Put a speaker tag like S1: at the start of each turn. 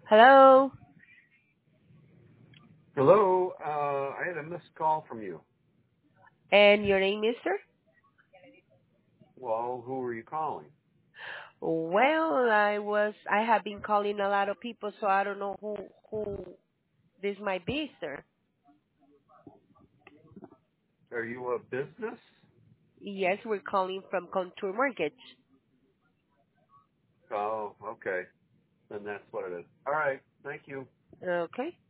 S1: Hello?
S2: Hello, I had a missed call from you.
S1: And your name is, sir?
S2: Well, who are you calling?
S1: Well, I have been calling a lot of people, so I don't know who this might be, sir.
S2: Are you a business?
S1: Yes, we're calling from Contour Mortgage.
S2: Oh, okay. Then that's what it is. All right. Thank you.
S1: Okay.